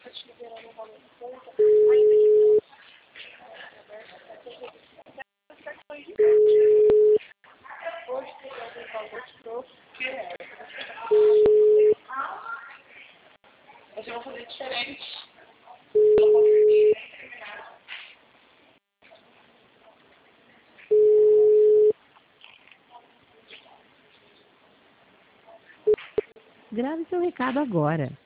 Mas eu vou fazer diferente. Grave seu recado agora.